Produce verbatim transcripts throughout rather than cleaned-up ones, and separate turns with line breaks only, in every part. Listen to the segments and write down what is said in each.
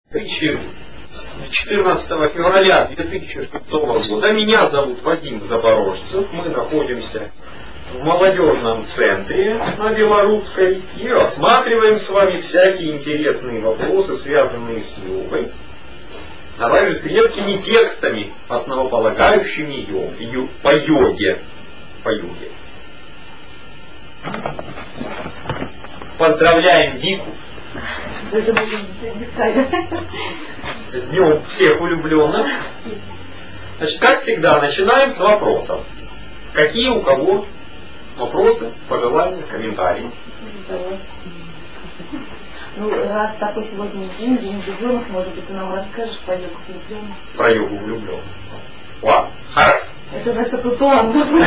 четырнадцатого февраля две тысячи шестого года. Меня зовут Вадим Запорожцев. Мы находимся в молодежном центре на Белорусской и рассматриваем с вами всякие интересные вопросы, связанные с йогой, а также с редкими текстами, основополагающими йог, ю, по йоге. По йоге. Поздравляем Вику с днем всех влюбленных. Значит, как всегда, начинаем с вопросов. Какие у кого вопросы, пожелания, комментарии?
Ну, раз такой сегодня день, день влюбленных, может быть, ты нам расскажешь про йогу влюбленных?
Про йогу влюбленных. Ладно, хорошо.
Это же это тон. Дружно,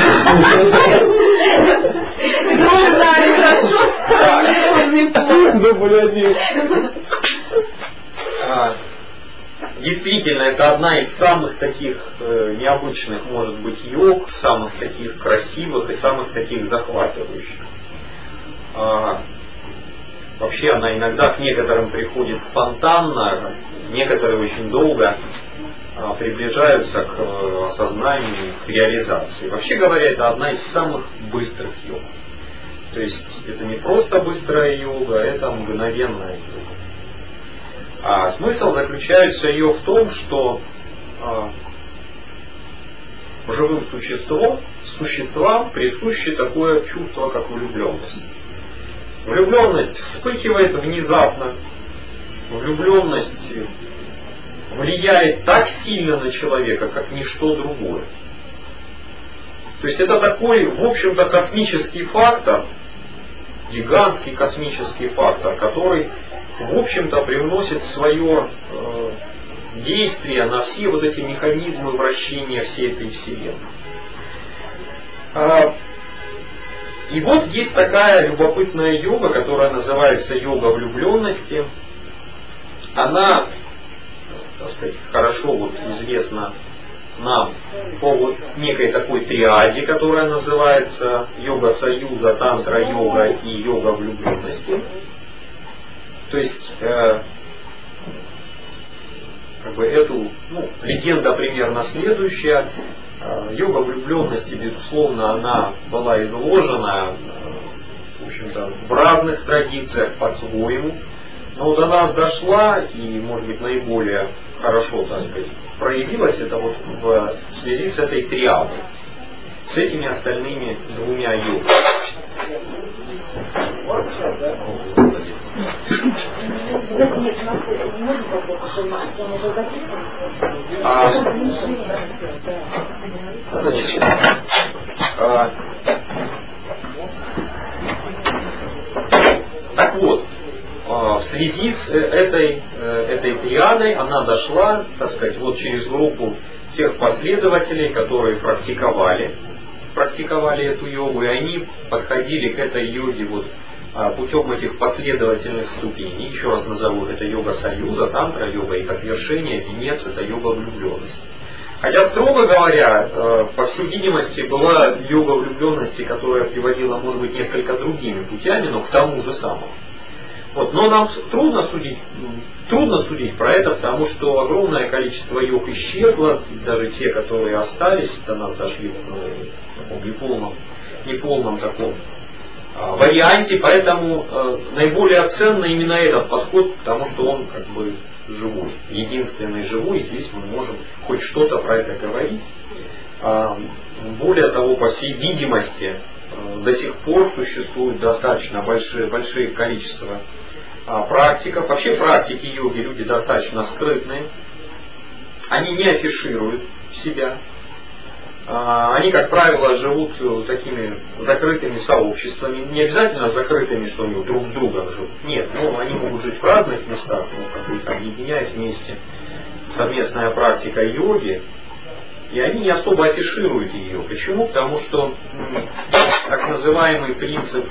хорошо. Действительно, это одна из самых таких э, необычных, может быть, йог, самых таких красивых и самых таких захватывающих. А, вообще она иногда к некоторым приходит спонтанно, некоторые очень долго а, приближаются к э, осознанию, к реализации. Вообще говоря, это одна из самых быстрых йог. То есть это не просто быстрая йога, это мгновенная йога. А смысл заключается ее в том, что а, живым существом, существам присуще такое чувство, как влюбленность. Влюбленность вспыхивает внезапно. Влюбленность влияет так сильно на человека, как ничто другое. То есть это такой, в общем-то, космический фактор, гигантский космический фактор, который в общем-то привносит свое э, действие на все вот эти механизмы вращения всей этой Вселенной. А, и вот есть такая любопытная йога, которая называется йога влюбленности. Она, так сказать, хорошо вот известна нам по вот некой такой триаде, которая называется йога союза, тантра йога и йога влюбленности. То есть, э, как бы эту, ну, легенда примерно следующая. Э, йога влюбленности, безусловно, она была изложена, э, в общем-то, в разных традициях по-своему. Но до нас дошла и, может быть, наиболее хорошо, так сказать, проявилась это вот в связи с этой триадой, с этими остальными двумя йогами. А, значит, а, так вот, а, в связи с этой, этой триадой она дошла, так сказать, вот через группу тех последователей, которые практиковали, практиковали эту йогу, и они подходили к этой йоге вот путем этих последовательных ступеней. Еще раз назову, это йога союза, тантра йога, и как вершение, венец, это йога влюбленности. Хотя, строго говоря, по всей видимости, была йога влюбленности, которая приводила, может быть, несколько другими путями, но к тому же самому. Вот. Но нам трудно судить, трудно судить про это, потому что огромное количество йог исчезло, даже те, которые остались, до нас дошли в таком неполном, неполном таком варианте, поэтому э, наиболее ценный именно этот подход, потому что он как бы живой, единственный живой, и здесь мы можем хоть что-то про это говорить. А, более того, по всей видимости, э, до сих пор существует достаточно большое, большое количество а, практиков. Вообще практики йоги люди достаточно скрытные, они не афишируют себя. Они, как правило, живут такими закрытыми сообществами, не обязательно закрытыми, что они друг с другом живут. Нет, ну, они могут жить в разных местах, ну, как-то объединяясь вместе, совместная практика йоги, и они не особо афишируют ее. Почему? Потому что так называемый принцип,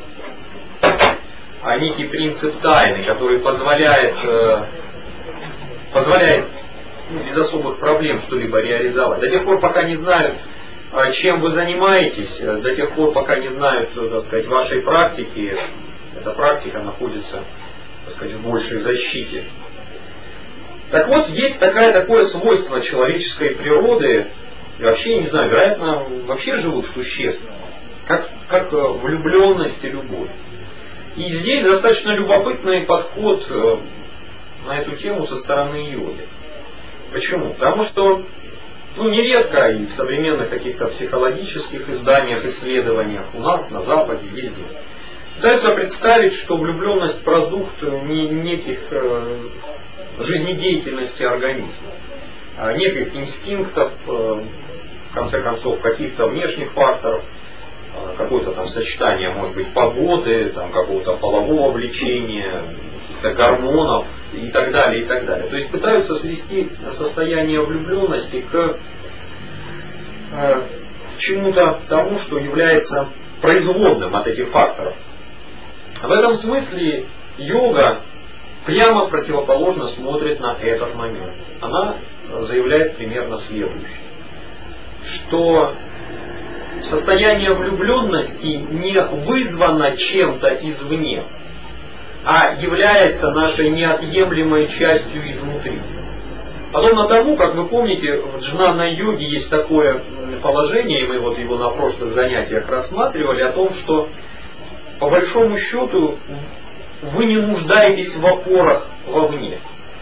а некий принцип тайны, который позволяет, позволяет без особых проблем что-либо реализовать. До тех пор, пока не знают, чем вы занимаетесь, до тех пор, пока не знают, так сказать, вашей практики, эта практика находится, так сказать, в большей защите. Так вот, есть такое, такое свойство человеческой природы, и вообще, не знаю, вероятно, вообще живут существ, как, как влюбленность и любовь. И здесь достаточно любопытный подход на эту тему со стороны йоги. Почему? Потому что ну, нередко и в современных каких-то психологических изданиях, исследованиях у нас, на Западе, везде пытаются представить, что влюбленность продукт не, неких э, жизнедеятельности организма, а неких инстинктов, э, в конце концов, каких-то внешних факторов, э, какое-то там сочетание, может быть, погоды, там, какого-то полового влечения, каких-то гормонов и так далее, и так далее. То есть пытаются свести состояние влюбленности к э, чему-то тому, что является производным от этих факторов. В этом смысле йога прямо противоположно смотрит на этот момент. Она заявляет примерно следующее, что состояние влюбленности не вызвано чем-то извне, а является нашей неотъемлемой частью изнутри. Подобно тому, как вы помните, в джнанной йоге есть такое положение, и мы вот его на прошлых занятиях рассматривали, о том, что по большому счету вы не нуждаетесь в опорах вовне.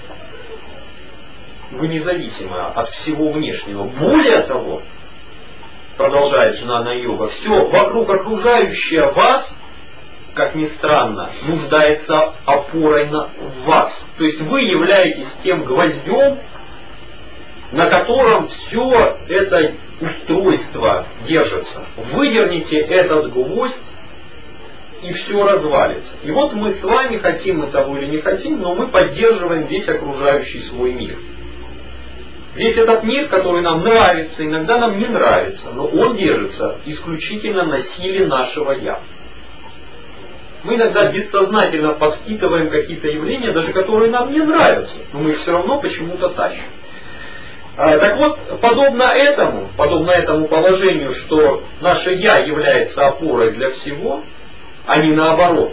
Вы независимы от всего внешнего. Более того, продолжает джнана йога, все вокруг окружающее вас, как ни странно, нуждается опорой на вас. То есть вы являетесь тем гвоздем, на котором все это устройство держится. Выдерните этот гвоздь, и все развалится. И вот мы с вами, хотим мы того или не хотим, но мы поддерживаем весь окружающий свой мир. Весь этот мир, который нам нравится, иногда нам не нравится, но он держится исключительно на силе нашего «я». Мы иногда бессознательно подпитываем какие-то явления, даже которые нам не нравятся, но мы их все равно почему-то тащим. А, так вот, подобно этому, подобно этому положению, что наше «я» является опорой для всего, а не наоборот.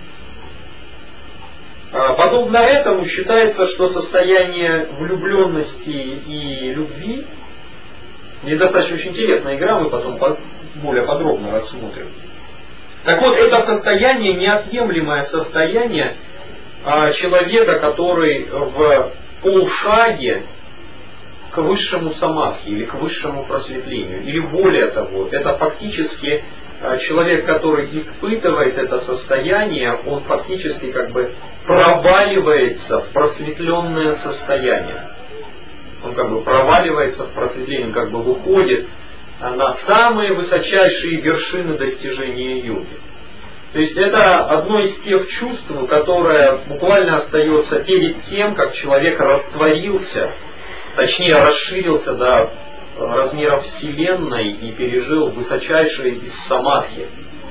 А, подобно этому считается, что состояние влюбленности и любви, и достаточно очень интересная игра, мы потом более подробно рассмотрим. Так вот, это состояние, неотъемлемое состояние а, человека, который в полшаге к высшему самадхи или к высшему просветлению. Или более того, это фактически а, человек, который испытывает это состояние, он фактически как бы проваливается в просветленное состояние. Он как бы проваливается в просветление, он как бы выходит на самые высочайшие вершины достижения йоги. То есть это одно из тех чувств, которое буквально остается перед тем, как человек растворился, точнее расширился до размеров Вселенной и пережил высочайшие из самадхи.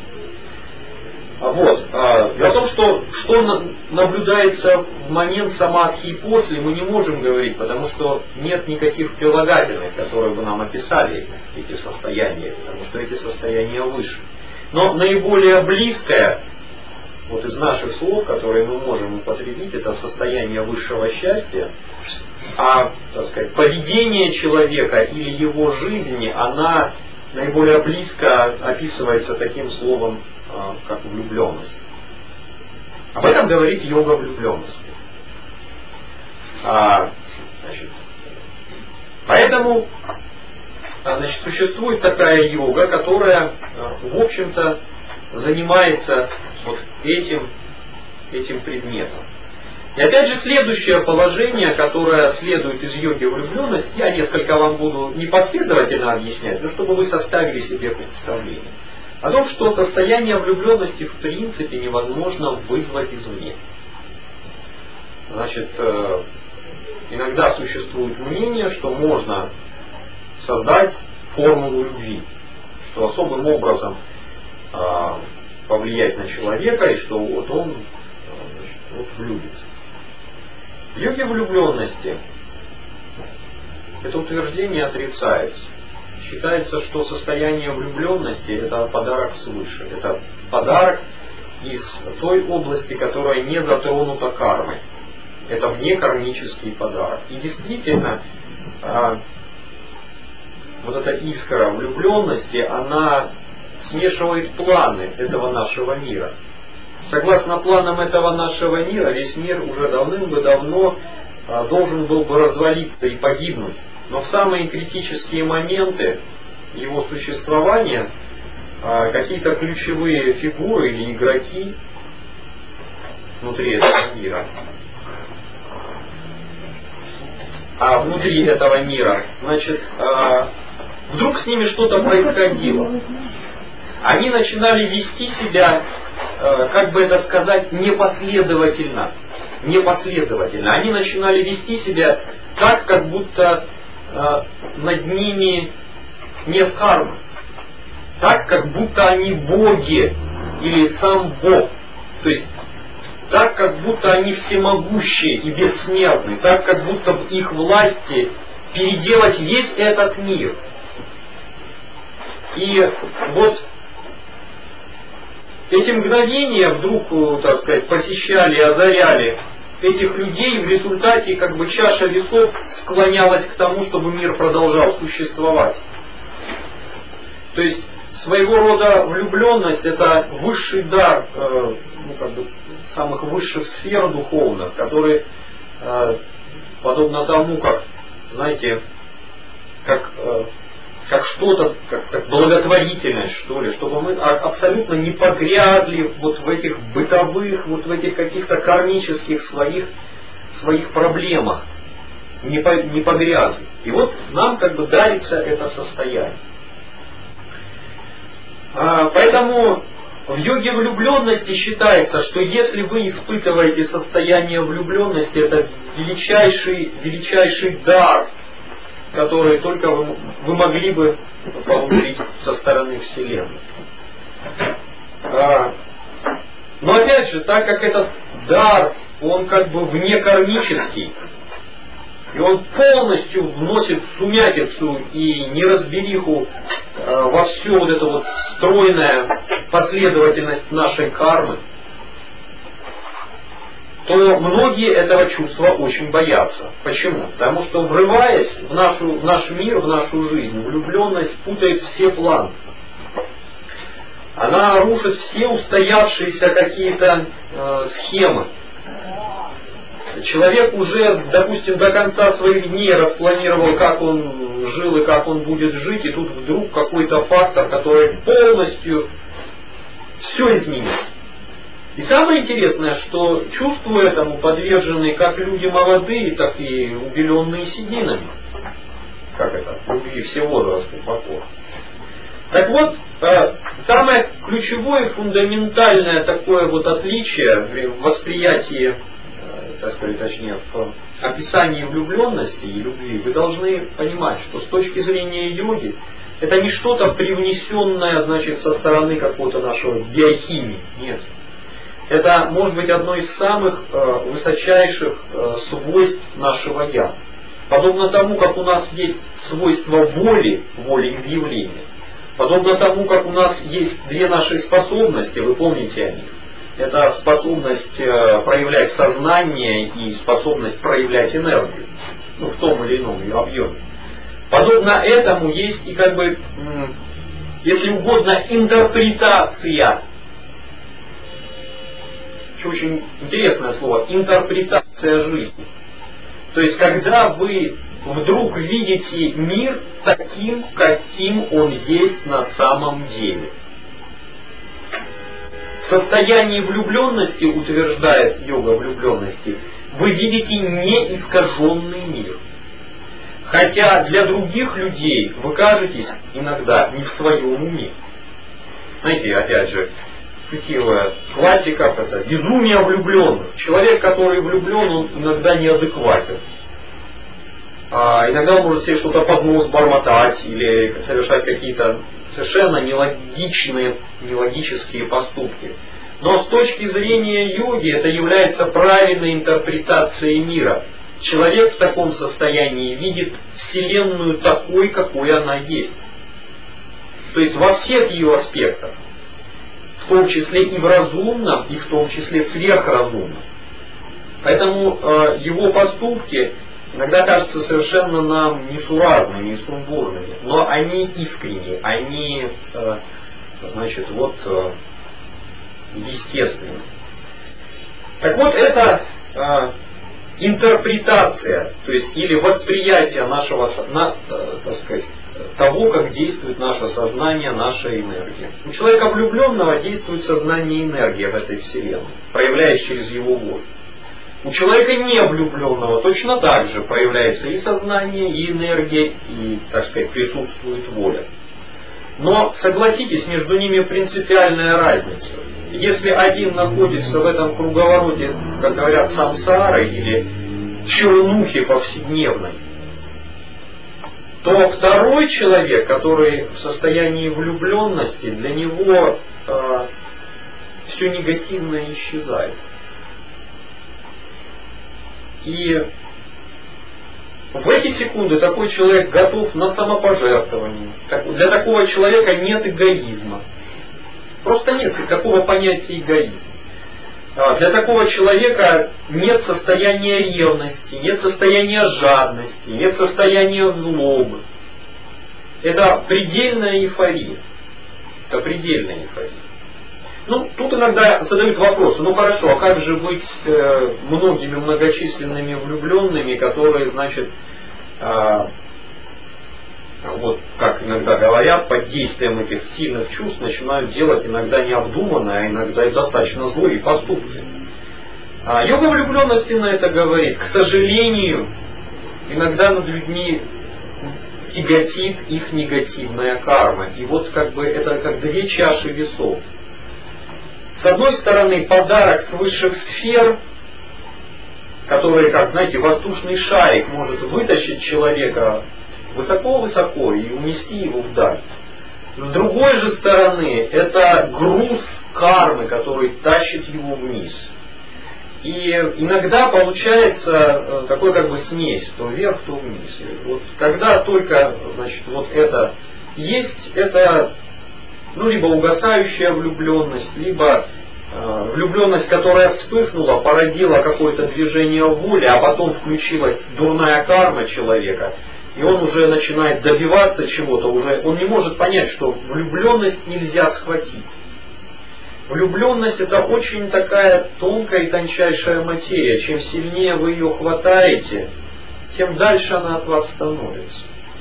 Вот. Дело в том, что, что наблюдается в момент самадхи и после, мы не можем говорить, потому что нет никаких прилагательных, которые бы нам описали эти состояния, потому что эти состояния выше. Но наиболее близкое, вот из наших слов, которые мы можем употребить, это состояние высшего счастья, а, так сказать, поведение человека или его жизни, она наиболее близко описывается таким словом, как влюбленность. Об этом говорит йога влюбленности. А, значит, поэтому значит, существует такая йога, которая, в общем-то, занимается вот этим, этим предметом. И опять же, следующее положение, которое следует из йоги влюбленности, я несколько вам буду непоследовательно объяснять, но чтобы вы составили себе представление о том, что состояние влюбленности в принципе невозможно вызвать извне. Значит, иногда существует мнение, что можно создать формулу любви, что особым образом повлиять на человека, и что вот он значит, вот влюбится. В йоге влюбленности это утверждение отрицается. Считается, что состояние влюбленности это подарок свыше. Это подарок из той области, которая не затронута кармой. Это внекармический подарок. И действительно, а, вот эта искра влюбленности, она смешивает планы этого нашего мира. Согласно планам этого нашего мира, весь мир уже давным-давно а, должен был бы развалиться и погибнуть. Но в самые критические моменты его существования а, какие-то ключевые фигуры или игроки внутри этого мира, а внутри этого мира, значит, а, вдруг с ними что-то происходило. Они начинали вести себя, а, как бы это сказать, непоследовательно. Непоследовательно. Они начинали вести себя так, как будто а, над ними нет кармы. Так, как будто они боги или сам Бог. То есть так, как будто они всемогущие и бессмертны, так, как будто в их власти переделать весь этот мир. И вот эти мгновения вдруг, так сказать, посещали и озаряли этих людей, в результате как бы чаша весов склонялась к тому, чтобы мир продолжал существовать. То есть своего рода влюбленность — это высший дар э, ну, как бы, самых высших сфер духовных, которые, э, подобно тому, как, знаете, как, э, как что-то, как, как благотворительность, что ли, чтобы мы абсолютно не погрязли вот в этих бытовых, вот в этих каких-то кармических своих, своих проблемах, не, по, не погрязли. И вот нам как бы дарится это состояние. Поэтому в йоге влюбленности считается, что если вы испытываете состояние влюбленности, это величайший, величайший дар, который только вы, вы могли бы получить со стороны Вселенной. Но опять же, так как этот дар, он как бы внекармический, и он полностью вносит сумятицу и неразбериху э, во всю вот эту вот стройная последовательность нашей кармы, то многие этого чувства очень боятся. Почему? Потому что, врываясь в, нашу, в наш мир, в нашу жизнь, влюбленность путает все планы. Она рушит все устоявшиеся какие-то э, схемы. Человек уже, допустим, до конца своих дней распланировал, как он жил и как он будет жить, и тут вдруг какой-то фактор, который полностью все изменил. И самое интересное, что чувству этому подвержены как люди молодые, так и убеленные сединами. Как это? Любви все возрасты покора. Так вот, самое ключевое, фундаментальное такое вот отличие в восприятии, так сказать, точнее, в описании влюбленности и любви, вы должны понимать, что с точки зрения йоги это не что-то привнесенное, значит, со стороны какого-то нашего биохимии. Нет. Это может быть одно из самых э, высочайших э, свойств нашего я. Подобно тому, как у нас есть свойство воли, волеизъявления. Подобно тому, как у нас есть две наши способности, вы помните о них. Это способность проявлять сознание и способность проявлять энергию, ну, в том или ином ее объеме. Подобно этому есть и, как бы, если угодно, интерпретация. Очень интересное слово, интерпретация жизни. То есть, когда вы вдруг видите мир таким, каким он есть на самом деле. В состоянии влюбленности, утверждает йога влюбленности, вы видите неискаженный мир. Хотя для других людей вы кажетесь иногда не в своем уме. Знаете, опять же, цитируя классиков, это безумие влюбленных. Человек, который влюблен, он иногда неадекватен. А иногда он может себе что-то под нос бормотать или совершать какие-то совершенно нелогичные, нелогические поступки. Но с точки зрения йоги это является правильной интерпретацией мира. Человек в таком состоянии видит Вселенную такой, какой она есть. То есть во всех ее аспектах. В том числе и в разумном, и в том числе сверхразумном. Поэтому э, его поступки иногда кажутся совершенно нам несуразными и сумбурными, но они искренние, они, э, значит, вот э, естественны. Так вот, это э, интерпретация, то есть или восприятие нашего, на, э, так сказать, того, как действует наше сознание, наша энергия. У человека влюбленного действует сознание и энергия в этой вселенной, проявляясь через его волю. У человека не влюбленного точно так же проявляется и сознание, и энергия, и, так сказать, присутствует воля. Но, согласитесь, между ними принципиальная разница. Если один находится в этом круговороте, как говорят, сансары или чернухи повседневной, то второй человек, который в состоянии влюбленности, для него э, все негативное исчезает. И в эти секунды такой человек готов на самопожертвование. Для такого человека нет эгоизма. Просто нет такого понятия эгоизма. Для такого человека нет состояния ревности, нет состояния жадности, нет состояния злобы. Это предельная эйфория. Это предельная эйфория. Ну, тут иногда задают вопросы, ну хорошо, а как же быть э, многими многочисленными влюбленными, которые, значит, э, вот как иногда говорят, под действием этих сильных чувств начинают делать иногда необдуманные, а иногда и достаточно злые поступки. А йога влюбленности на это говорит, к сожалению, иногда над людьми тяготит их негативная карма. И вот как бы это как две чаши весов. С одной стороны, подарок с высших сфер, который, как знаете, воздушный шарик может вытащить человека высоко-высоко и унести его вдаль. С другой же стороны, это груз кармы, который тащит его вниз. И иногда получается такой как бы смесь, то вверх, то вниз. Вот когда только, значит, вот это есть, это ну, либо угасающая влюбленность, либо э, влюбленность, которая вспыхнула, породила какое-то движение воли, а потом включилась дурная карма человека, и он уже начинает добиваться чего-то, уже он не может понять, что влюбленность нельзя схватить. Влюбленность это очень такая тонкая и тончайшая материя. Чем сильнее вы ее хватаете, тем дальше она от вас становится.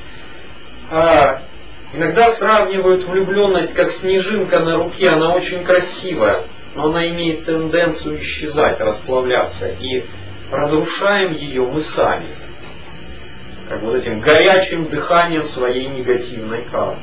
А иногда сравнивают влюбленность как снежинка на руке, она очень красивая, но она имеет тенденцию исчезать, расплавляться. И разрушаем ее мы сами, как вот этим горячим дыханием своей негативной кармы.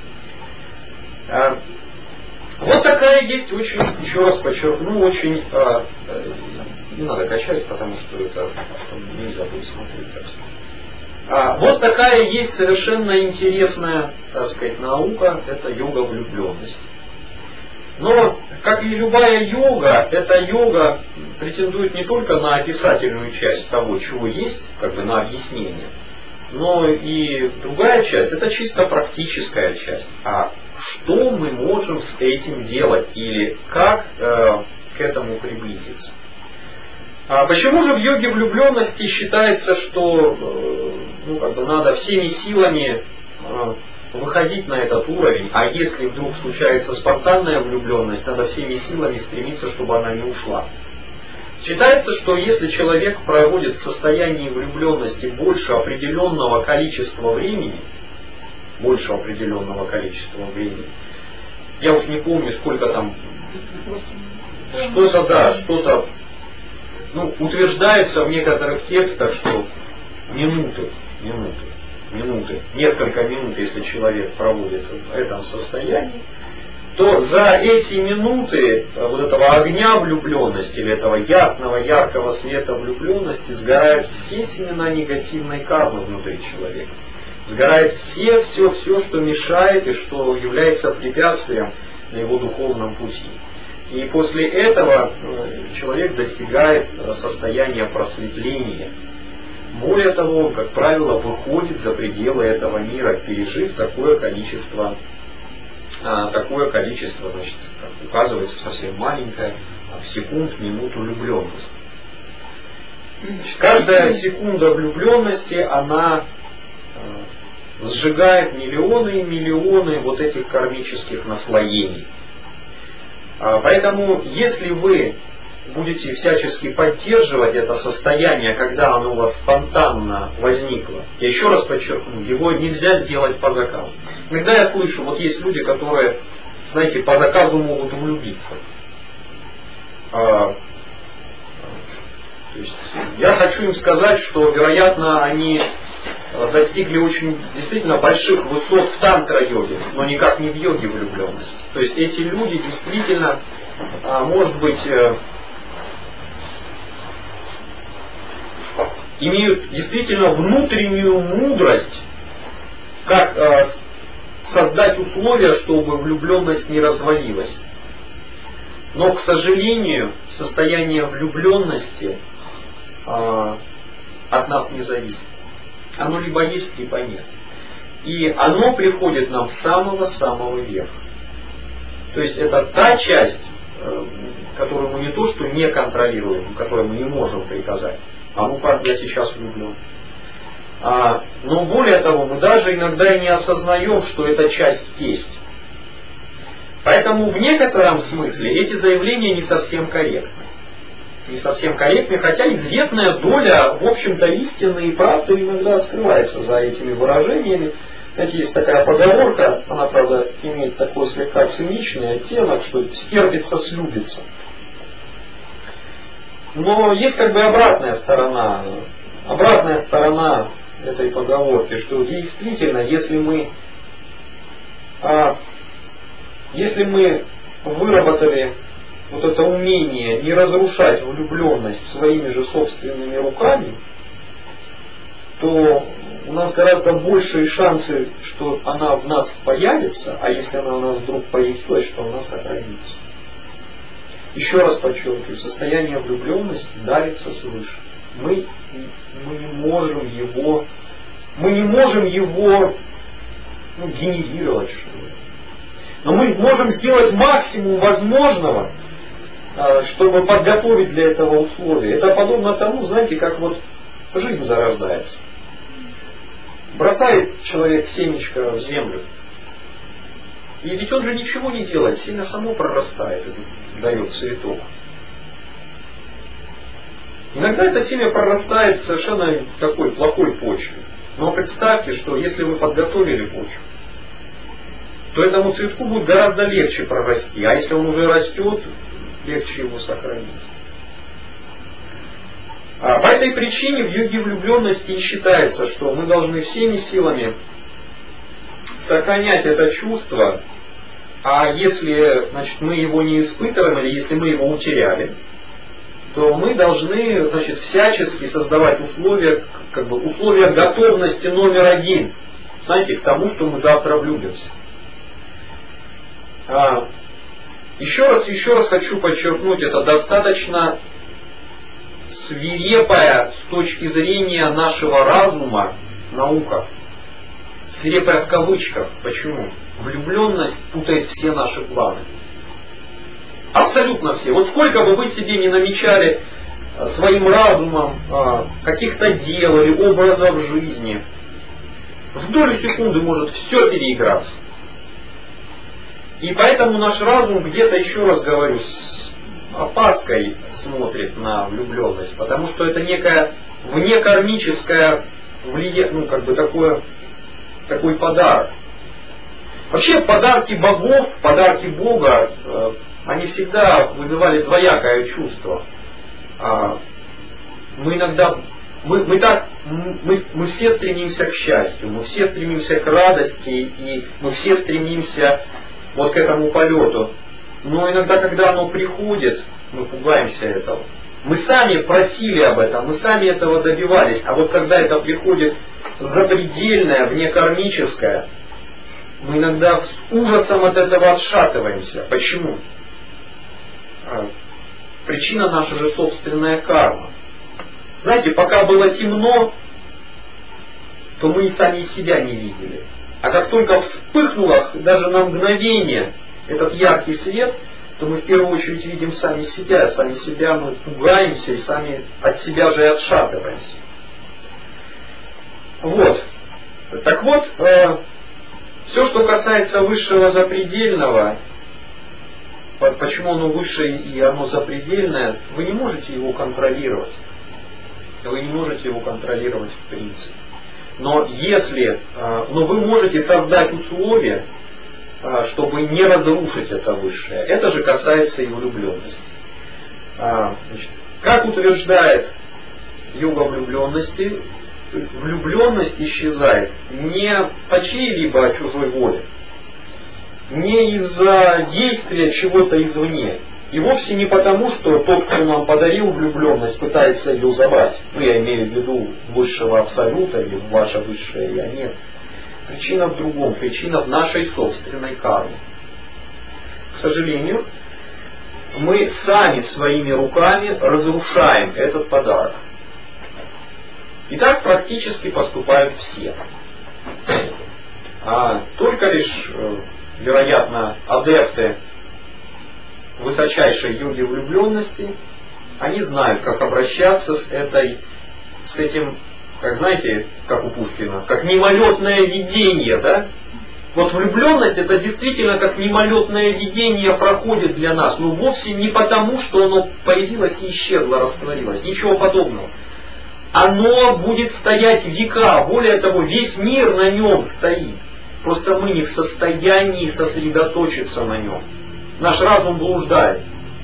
Вот такая есть очень, еще раз подчеркну, очень, а, не надо качать, потому что это нельзя будет смотреть так. А, вот такая есть совершенно интересная, так сказать, наука, это йога влюбленности. Но, как и любая йога, эта йога претендует не только на описательную часть того, чего есть, как бы на объяснение, но и другая часть, это чисто практическая часть. А что мы можем с этим делать или как э, к этому приблизиться? А почему же в йоге влюбленности считается, что э, ну, как бы надо всеми силами э, выходить на этот уровень, а если вдруг случается спонтанная влюбленность, надо всеми силами стремиться, чтобы она не ушла? Считается, что если человек проводит в состоянии влюбленности больше определенного количества времени, больше определенного количества времени, я уж не помню, сколько там, что-то, да, что-то, ну, утверждается в некоторых текстах, что минуты, минуты, минуты, несколько минут, если человек проводит в этом состоянии, то за эти минуты вот этого огня влюбленности, или этого ясного, яркого света влюбленности сгорают все семена негативной кармы внутри человека. Сгорает все, все, все, что мешает и что является препятствием на его духовном пути. И после этого человек достигает состояния просветления. Более того, как правило, выходит за пределы этого мира, пережив такое количество, такое количество, значит, как указывается, совсем маленькое, в секунд, минуту влюбленности. Каждая секунда влюбленности, она сжигает миллионы и миллионы вот этих кармических наслоений. Поэтому, если вы будете всячески поддерживать это состояние, когда оно у вас спонтанно возникло, я еще раз подчеркну, его нельзя сделать по заказу. Иногда я слышу, вот есть люди, которые, знаете, по заказу могут влюбиться. То есть, я хочу им сказать, что, вероятно, они достигли очень действительно больших высот в тантра-йоге, но никак не в йоге влюбленности. То есть эти люди действительно, может быть, имеют действительно внутреннюю мудрость, как создать условия, чтобы влюбленность не развалилась. Но, к сожалению, состояние влюбленности э, от нас не зависит. Оно либо есть, либо нет. И оно приходит нам с самого-самого верха. То есть это та часть, э, которую мы не то что не контролируем, которую мы не можем приказать. А ну как я сейчас влюблен. А, но более того, мы даже иногда и не осознаем, что эта часть есть. Поэтому в некотором смысле эти заявления не совсем корректны. Не совсем корректны, хотя известная доля, в общем-то, истины и правды иногда скрывается за этими выражениями. Знаете, есть такая поговорка, она, правда, имеет такой слегка циничный оттенок, что стерпится, слюбится. Но есть как бы обратная сторона, обратная сторона этой поговорки, что действительно, если мы... А, Если мы выработали вот это умение не разрушать влюбленность своими же собственными руками, то у нас гораздо большие шансы, что она в нас появится, а если она у нас вдруг появилась, что она сохранится. Еще раз подчеркиваю, состояние влюбленности дарится свыше. Мы, мы не можем его, мы не можем его ну, генерировать, что ли. Но мы можем сделать максимум возможного, чтобы подготовить для этого условия. Это подобно тому, знаете, как вот жизнь зарождается. Бросает человек семечко в землю. И ведь он же ничего не делает, семя само прорастает и дает цветок. Иногда это семя прорастает в совершенно такой плохой почве. Но представьте, что если вы подготовили почву, то этому цветку будет гораздо легче прорасти. А если он уже растет, легче его сохранить. А по этой причине в йоге влюбленности и считается, что мы должны всеми силами сохранять это чувство, а если значит, мы его не испытываем, или если мы его утеряли, то мы должны значит, всячески создавать условия, как бы, условия готовности номер один, знаете, к тому, что мы завтра влюбимся. А, еще раз, еще раз хочу подчеркнуть, это достаточно свирепая с точки зрения нашего разума наука. Свирепая в кавычках. Почему? Влюбленность путает все наши планы. Абсолютно все. Вот сколько бы вы себе не намечали своим разумом а, каких-то дел или образов жизни, в долю секунды может все переиграться. И поэтому наш разум где-то, еще раз говорю, с опаской смотрит на влюбленность, потому что это некое внекармическое влияние, ну как бы такое, такой подарок. Вообще подарки богов, подарки Бога, э, они всегда вызывали двоякое чувство. А, мы иногда, мы, мы так, мы, мы все стремимся к счастью, мы все стремимся к радости, и мы все стремимся вот к этому полету. Но иногда, когда оно приходит, мы пугаемся этого. Мы сами просили об этом, мы сами этого добивались. А вот когда это приходит запредельное, внекармическое, мы иногда с ужасом от этого отшатываемся. Почему? Причина наша же собственная карма. Знаете, пока было темно, то мы и сами себя не видели. А как только вспыхнуло даже на мгновение этот яркий свет, то мы в первую очередь видим сами себя, сами себя мы пугаемся и сами от себя же и отшатываемся. Вот. Так вот, э, все, что касается высшего запредельного, почему оно выше и оно запредельное, вы не можете его контролировать. Вы не можете его контролировать в принципе. Но если, но вы можете создать условия, чтобы не разрушить это высшее. Это же касается и влюбленности. Значит, как утверждает йога влюбленности, влюбленность исчезает не по чьей-либо чужой воле, не из-за действия чего-то извне. И вовсе не потому, что тот, кто нам подарил влюбленность, пытается ее забрать. Ну, я имею в виду высшего абсолюта или ваше высшее я. Нет. Причина в другом. Причина в нашей собственной карме. К сожалению, мы сами своими руками разрушаем этот подарок. И так практически поступают все. А только лишь, вероятно, адепты высочайшей йоги влюбленности, они знают, как обращаться с этой, с этим, как знаете, как у Пушкина, как мимолетное видение, да? Вот влюбленность это действительно как мимолетное видение проходит для нас, но вовсе не потому, что оно появилось и исчезло, растворилось, ничего подобного. Оно будет стоять века, более того, весь мир на нем стоит. Просто мы не в состоянии сосредоточиться на нем. Наш разум блуждает.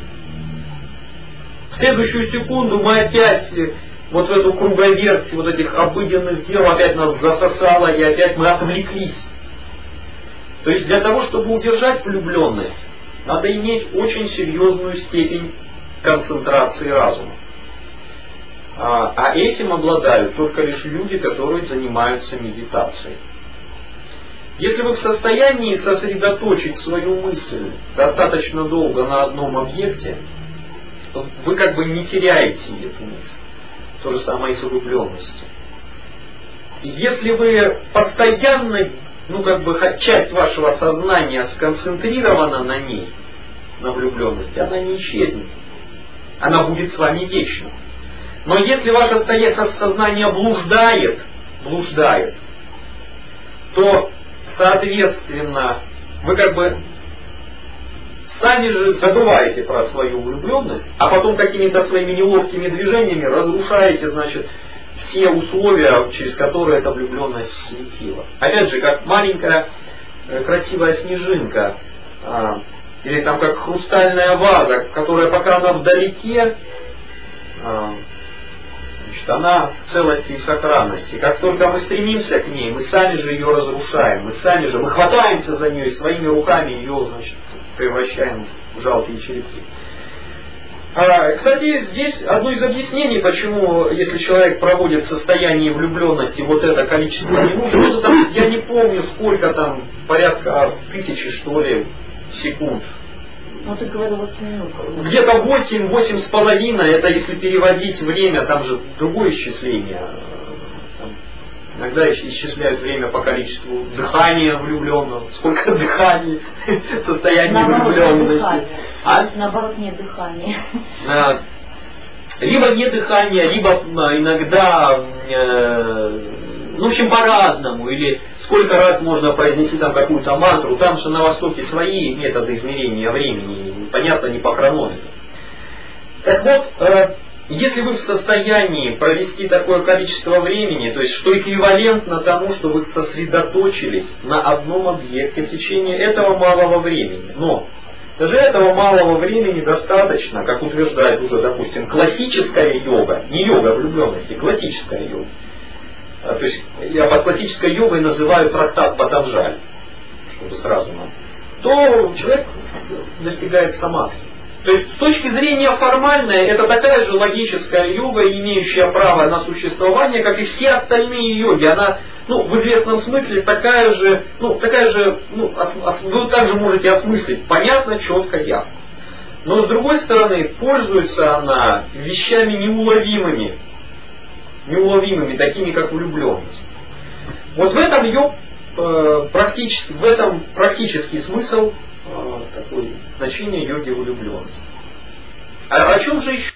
В следующую секунду мы опять вот в эту круговерть вот этих обыденных дел опять нас засосало, и опять мы отвлеклись. То есть для того, чтобы удержать влюбленность, надо иметь очень серьезную степень концентрации разума. А, а этим обладают только лишь люди, которые занимаются медитацией. Если вы в состоянии сосредоточить свою мысль достаточно долго на одном объекте, то вы как бы не теряете эту мысль. То же самое и с влюбленностью. Если вы постоянно, ну как бы часть вашего сознания сконцентрирована на ней, на влюбленности, она не исчезнет. Она будет с вами вечно. Но если ваше сознание блуждает, блуждает, то соответственно, вы как бы сами же забываете про свою влюбленность, а потом какими-то своими неловкими движениями разрушаете, значит, все условия, через которые эта влюбленность светила. Опять же, как маленькая красивая снежинка, или там как хрустальная ваза, которая пока она вдалеке, значит, она в целости и сохранности. Как только мы стремимся к ней, мы сами же ее разрушаем, мы сами же, мы хватаемся за нее и своими руками ее, значит, превращаем в жалкие черепки. А, кстати, здесь одно из объяснений, почему, если человек проводит в состоянии влюбленности вот это количество минут, что-то там, я не помню, сколько там, порядка тысячи, что ли, секунд.
Ну, ты говорил восемь минут.
Где-то восемь, восемь с половиной, это если переводить время, там же другое исчисление. Там, иногда исчисляют время по количеству дыхания влюбленного. Сколько дыханий, состояние влюбленности.
А? Наоборот, нет дыхания.
А, либо нет дыхания, либо иногда, э, ну, в общем, по-разному. Или сколько раз можно произнести там какую-то мантру. Там же на Востоке свои методы измерения времени. Понятно, не по хронометру. Так вот, э, если вы в состоянии провести такое количество времени, то есть что эквивалентно тому, что вы сосредоточились на одном объекте в течение этого малого времени. Но даже этого малого времени достаточно, как утверждает уже, допустим, классическая йога, не йога влюбленности, классическая йога. То есть я под классической йогой называю трактат Патанджали, чтобы сразу нам. То человек достигает самадхи. То есть с точки зрения формальной, это такая же логическая йога, имеющая право на существование, как и все остальные йоги. Она, ну, в известном смысле такая же, ну, такая же, ну, ос, ос, вы также можете осмыслить, понятно, четко, ясно. Но с другой стороны, пользуется она вещами неуловимыми, неуловимыми, такими как влюбленность. Вот в этом ее э, практически, в этом практический смысл такое значение йоги влюбленности. А о чем же еще